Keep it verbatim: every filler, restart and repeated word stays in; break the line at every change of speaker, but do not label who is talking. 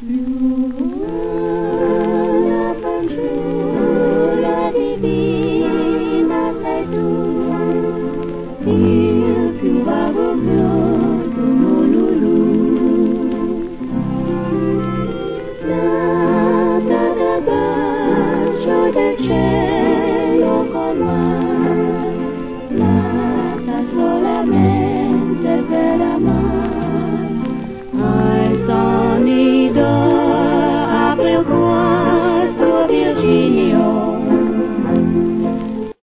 La fanciulla divina sei tu, il più vago fiore Lulu, nata dal bacio del cielo col mare.